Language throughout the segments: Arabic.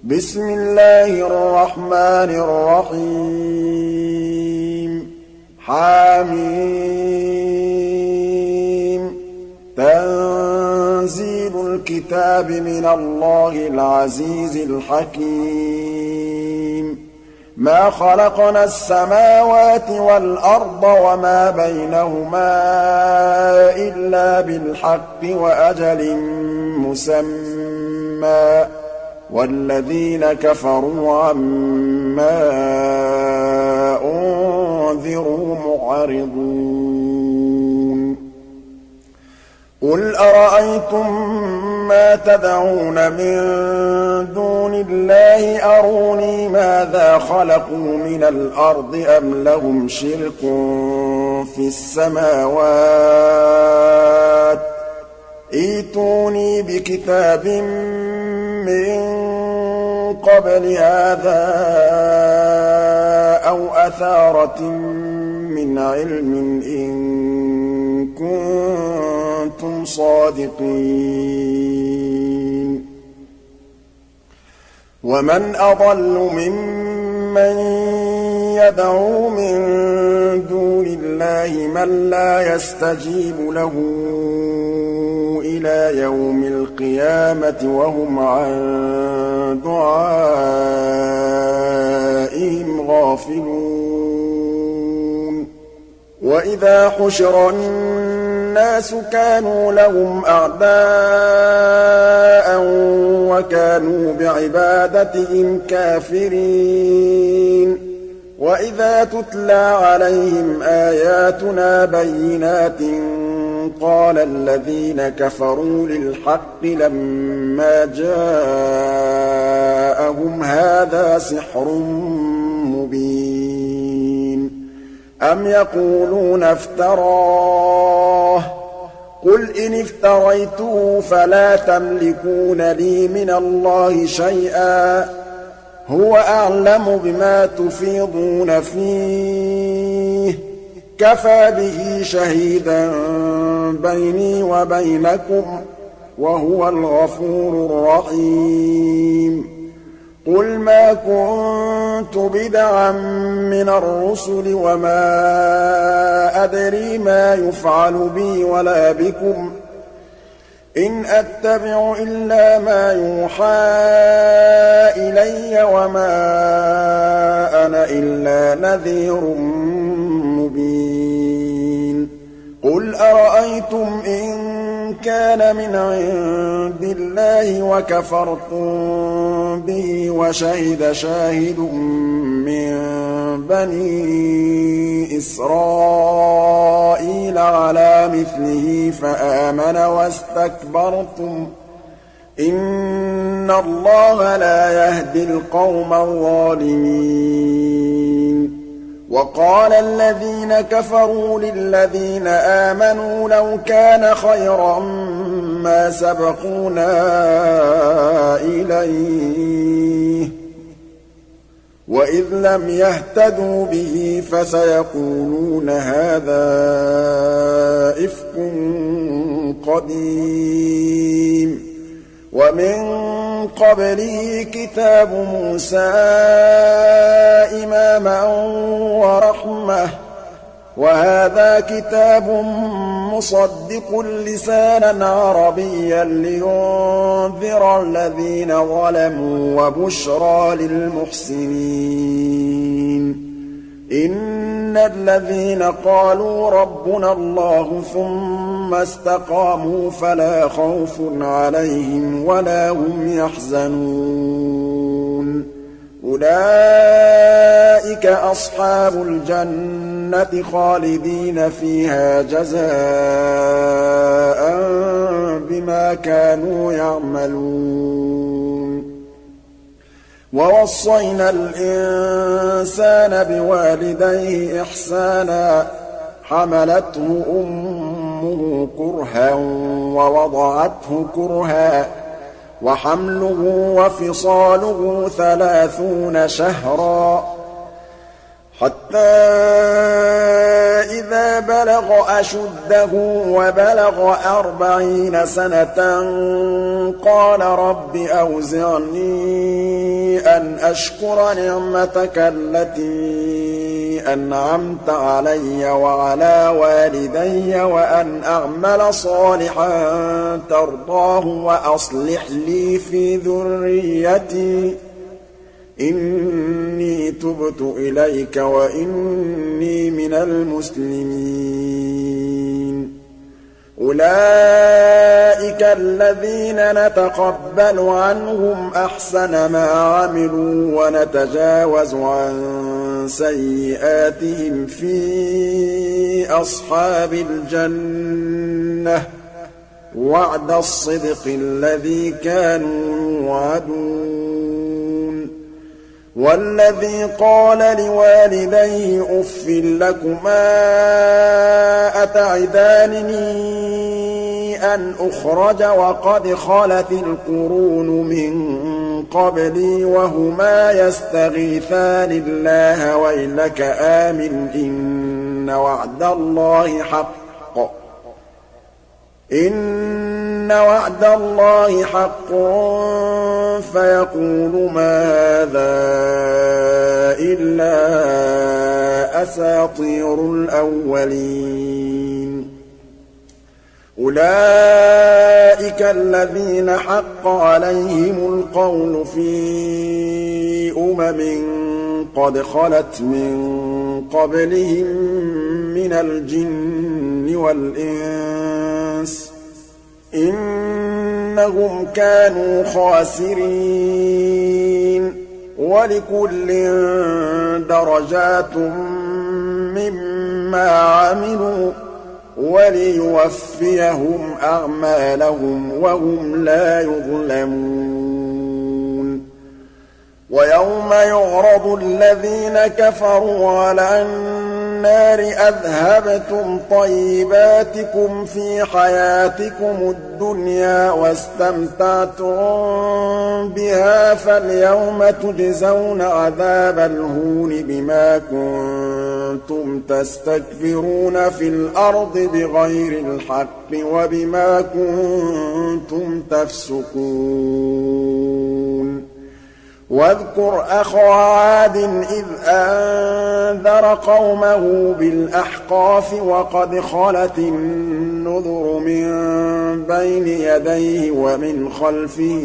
بسم الله الرحمن الرحيم حم تنزيل الكتاب من الله العزيز الحكيم ما خلقنا السماوات والأرض وما بينهما إلا بالحق وأجل مسمى والذين كفروا عما أنذروا معرضون قل أرأيتم ما تدعون من دون الله أروني ماذا خلقوا من الأرض أم لهم شرك في السماوات ائتوني بكتاب من قبل هذا أو أثارة من علم إن كنتم صادقين ومن أضل ممن يدعو من دون الله من لا يستجيب له إلى يوم القيامة وهم عن دعائهم غافلون وإذا حشر الناس كانوا لهم أعداء وكانوا بعبادتهم كافرين وإذا تتلى عليهم آياتنا بينات قال الذين كفروا للحق لما جاءهم هذا سحر مبين أم يقولون افتراه قل إن افتريته فلا تملكون لي من الله شيئا هو أعلم بما تفيضون فيه كفى به شهيدا بيني وبينكم وهو الغفور الرحيم قل ما كنت بدعا من الرسل وما أدري ما يفعل بي ولا بكم إن أتبع إلا ما يوحى إلي وما أنا إلا نذير مبين قل أرأيتم إن كان من عند الله وكفرتم به وشهد شاهد من بني إسرائيل على مثله فآمن واستكبرتم إن الله لا يهدي القوم الظالمين وقال الذين كفروا للذين آمنوا لو كان خيرا ما سبقونا إليه وإذ لم يهتدوا به فسيقولون هذا إفك قديم ومن قبله كتاب موسى إماما ورحمة وهذا كتاب مصدق لسانا عربيا لينذر الذين ظلموا وبشرى للمحسنين إن الذين قالوا ربنا الله ثم استقاموا فلا خوف عليهم ولا هم يحزنون أولئك أصحاب الجنة خالدين فيها جزاء بما كانوا يعملون ووصينا الإنسان بوالديه إحسانا حملته أمه كرها ووضعته كرها وحمله وفصاله 30 شهرا حتى إذا بلغ أشده وبلغ 40 سنة قال رب أوزعني أن أشكر نعمتك التي أنعمت علي وعلى والدي وأن أعمل صالحا ترضاه وأصلح لي في ذريتي إني تبت إليك وإني من المسلمين. أولئك الذين نتقبل عنهم أحسن ما عملوا ونتجاوز عن سيئاتهم في أصحاب الجنة وعد الصدق الذي كانوا يوعدون. والذي قال لوالديه أف لكما أتعدانني أن أخرج وقد خلت القرون من قبلي وهما يستغيثان الله ويلك آمن إن وعد الله حق حق فيقول ما هذا إلا أساطير الأولين. أولئك الذين حق عليهم القول في قد خلت من قبلهم من الجن والإنس إنهم كانوا خاسرين. ولكل درجات مما عملوا وليوفيهم أعمالهم وهم لا يظلمون. ويوم يعرض الذين كفروا على النار أذهبتم طيباتكم في حياتكم الدنيا واستمتعتم بها فاليوم تجزون عذاب الهون بما كنتم تستكبرون في الأرض بغير الحق وبما كنتم تفسقون. واذكر أخا عاد إذ أنذر قومه بالأحقاف وقد خلت النذر من بين يديه ومن خلفه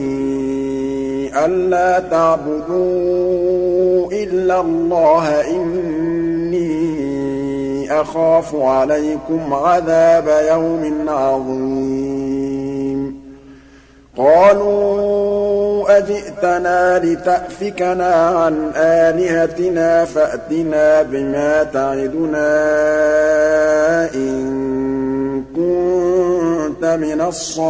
ألا تعبدوا إلا الله إني أخاف عليكم عذاب يوم عظيم. قالوا أجئتنا لتأفكنا عن آلهتنا فأتنا بما تعدنا إن كنت من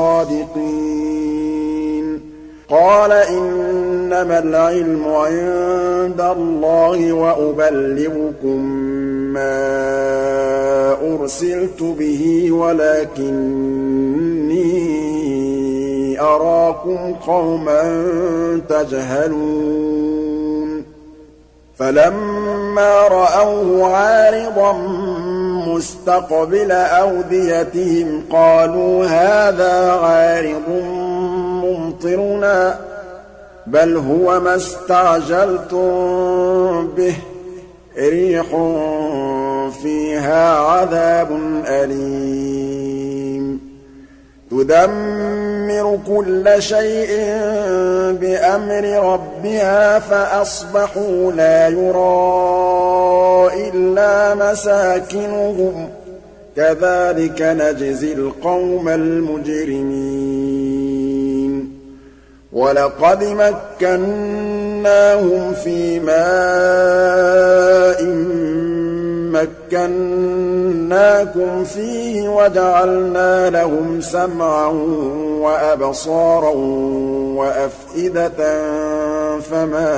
الصادقين. قال إنما العلم عند الله وأبلغكم ما أرسلت به ولكني أراكم قوما تجهلون. فلما رأوه عارضا مستقبل أوديتهم قالوا هذا عارض ممطرنا بل هو ما استعجلتم به ريح فيها عذاب أليم تدمر كل شيء بأمر ربها فأصبحوا لا يرى إلا مساكنهم كذلك نجزي القوم المجرمين. ولقد مكناهم في ماء مكناكم فيه وجعلنا لهم سمعا وأبصارا وأفئدة فما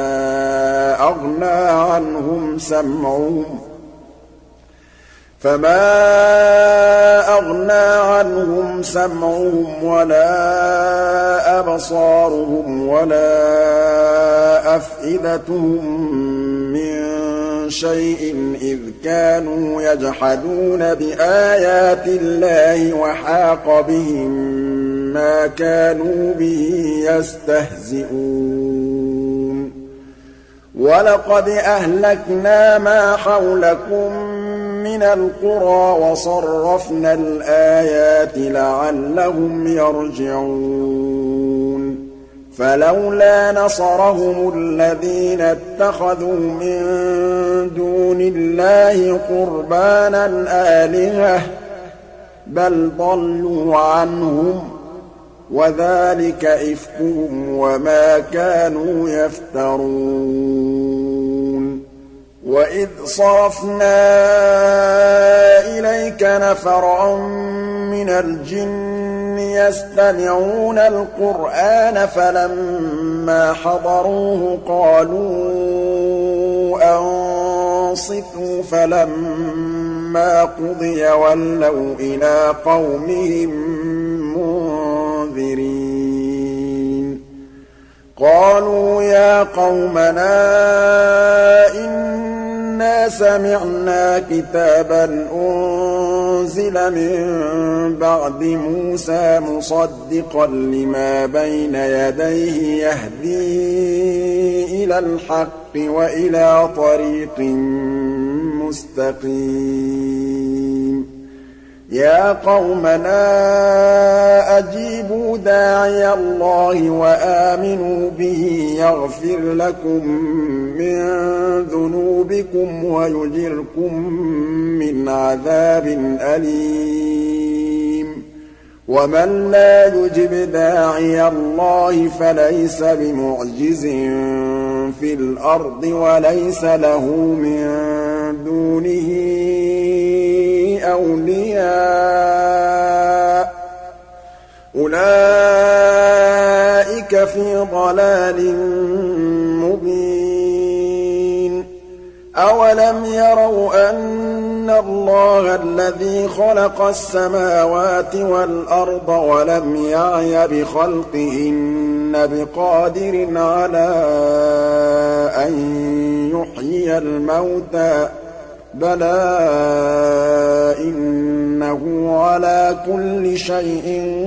أغنى عنهم سمعهم ولا أبصارهم ولا أفئدتهم من شيء إذ كانوا يجحدون بآيات الله وحاق بهم ما كانوا به يستهزئون. وَلَقَدْ أَهْلَكْنَا مَا حَوْلَكُم مِّنَ الْقُرَىٰ وَصَرَّفْنَا الْآيَاتِ لَعَلَّهُمْ يَرْجِعُونَ فَلَوْلَا نَصَرَهُمُ الَّذِينَ اتَّخَذُوا مِن دُونِ اللَّهِ قُرْبَانًا آلِهَةً بَلْ ضَلُّوا عَنْهُمْ وَذَٰلِكَ إِفْكُهُمْ وَمَا كَانُوا يَفْتَرُونَ وَإِذْ صَرَفْنَا إِلَيْكَ نَفَرًا مِّنَ الْجِنِّ يَسْتَمِعُونَ الْقُرْآنَ فَلَمَّا حَضَرُوهُ قَالُوا أَنصِتُوا فَلَمَّا قُضِيَ وَلَّوْا إِلَىٰ قَوْمِهِم مُّنذِرِينَ قَالُوا يَا قَوْمَنَا إِنَّا سَمِعْنَا كِتَابًا أُنزِلَ مِن بَعْدِ مُوسَىٰ مُصَدِّقًا لِّمَا بَيْنَ يَدَيْهِ يَهْدِي إِلَى الْحَقِّ وَإِلَىٰ طَرِيقٍ مُّسْتَقِيمٍ يَا قَوْمَنَا أَجِيبُوا دَاعِيَ اللَّهِ وَآمِنُوا بِهِ يَغْفِرْ لَكُم مِّن ذُنُوبِكُمْ وَيُجِرْكُم مِّنْ عَذَابٍ أَلِيمٍ وَمَن لَّا يُجِبْ دَاعِيَ اللَّهِ فَلَيْسَ بِمُعْجِزٍ فِي الْأَرْضِ وَلَيْسَ لَهُ مِن دُونِهِ أَوْلِيَاءُ أُولَٰئِكَ فِي ضَلَالٍ مُّبِينٍ أَوَلَمْ يَرَوْا أَنَّ اللَّهَ الَّذِي خَلَقَ السَّمَاوَاتِ وَالْأَرْضَ وَلَمْ يَعْيَ بِخَلْقِهِنَّ بِقَادِرٍ عَلَىٰ أَن يُحْيِيَ الْمَوْتَىٰ ۚ بَلَىٰ إِنَّهُ عَلَىٰ كُلِّ شَيْءٍ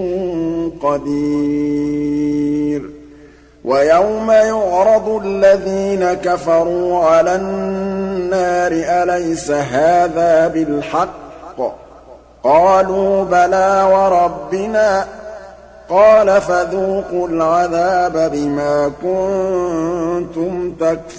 قَدِيرٌ وَيَوْمَ يُعْرَضُ الَّذِينَ كَفَرُوا عَلَى النَّارِ أَلَيْسَ هَٰذَا بِالْحَقِّ ۖ قَالُوا بَلَىٰ وَرَبِّنَا ۚ قَالَ فَذُوقُوا الْعَذَابَ بِمَا كُنتُمْ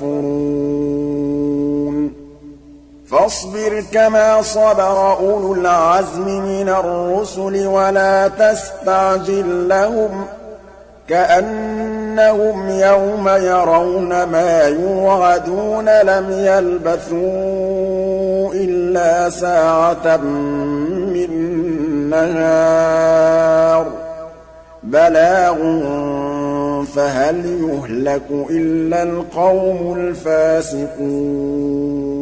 تَكْفُرُونَ فَاصْبِرْ كَمَا صَبَرَ أُولُو الْعَزْمِ مِنَ الرُّسُلِ وَلَا تَسْتَعْجِل لَّهُمْ ۚ كَأَنَّهُمْ يَوْمَ يَرَوْنَ مَا يُوعَدُونَ لَمْ يَلْبَثُوا إِلَّا سَاعَةً مِّن نَّهَارٍ بَلَاغٌ فَهَلْ يُهْلَكُ إِلَّا الْقَوْمُ الْفَاسِقُونَ